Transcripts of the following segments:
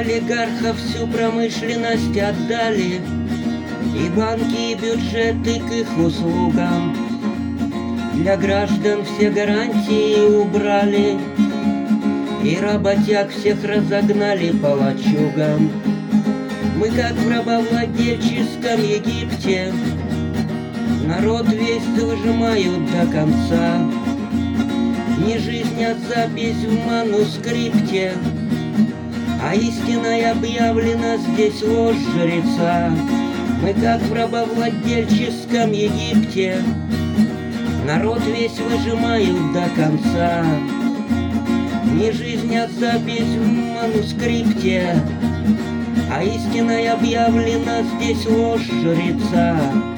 олигархов всю промышленность отдали, и банки, и бюджеты к их услугам. Для граждан все гарантии убрали, и работяг всех разогнали по лачугам. Мы как в рабовладельческом Египте, народ весь выжимают до конца. Не жизнь, а запись в манускрипте, а истиной объявлена здесь ложь жреца. Мы как в рабовладельческом Египте, народ весь выжимают до конца. Не жизнь, а запись в манускрипте, а истиной объявлена здесь ложь жреца.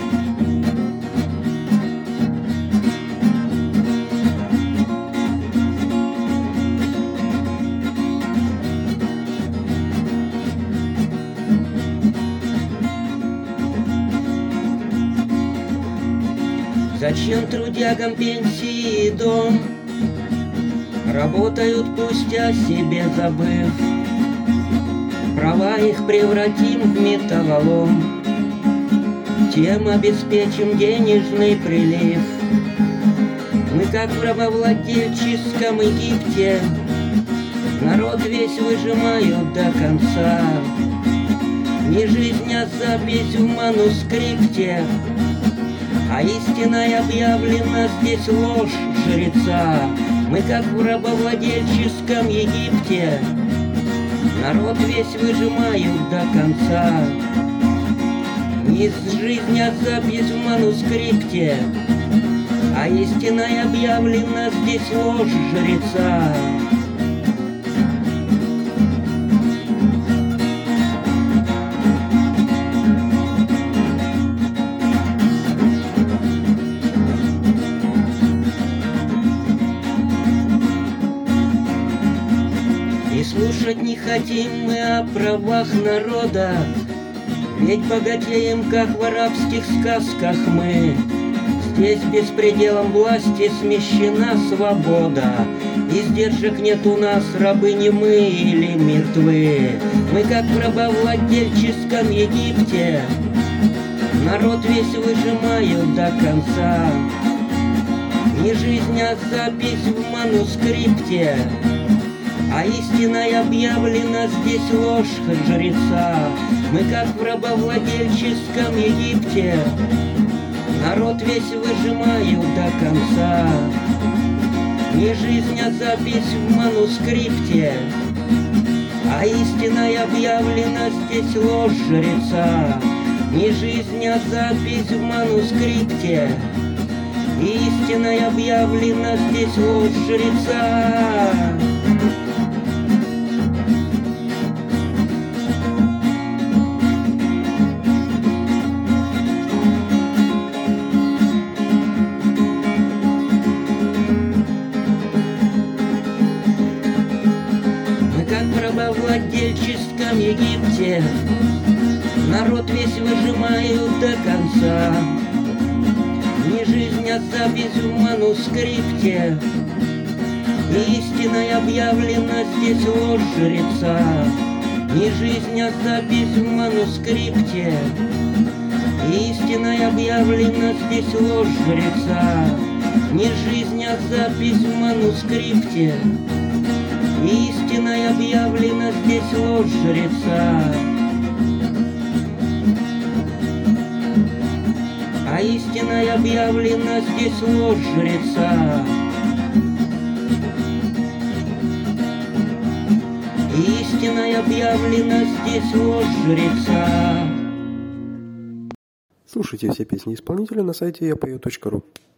Зачем трудягам пенсии и дом? Работают, пусть о себе забыв. Права их превратим в металлолом, тем обеспечим денежный прилив. Мы как в рабовладельческом Египте, народ весь выжимают до конца. Не жизнь, а запись в манускрипте, а истиной объявлена здесь ложь жреца. Мы как в рабовладельческом Египте, народ весь выжимают до конца. Не жизнь, а запись в манускрипте, а истиной объявлена здесь ложь жреца. И слушать не хотим мы о правах народа, ведь богатеем, как в арабских сказках мы. Здесь беспределом власти смещена свобода, и сдержек нет у нас, рабы не мы или мертвы. Мы как в рабовладельческом Египте, народ весь выжимают до конца. Не жизнь, а запись в манускрипте, а истиной объявлена здесь ложь жреца. Мы как в рабовладельческом Египте, народ весь выжимают до конца. Не жизнь, а запись в манускрипте, а истиной объявлена здесь ложь жреца. Не жизнь, а запись в манускрипте, истиной объявлена здесь ложь жреца. В рабовладельческом Египте, народ весь выжимают до конца. Не жизнь, а запись в манускрипте, истиной объявлена здесь ложь жреца. Не жизнь, а запись в манускрипте, истиной объявлена здесь ложь жреца. Не жизнь, а запись в манускрипте, истиной объявлена здесь ложь жреца. А истиной объявлена здесь ложь жреца. Истиной объявлена здесь ложь жреца. Слушайте все песни исполнителя на сайте yapeo.ru.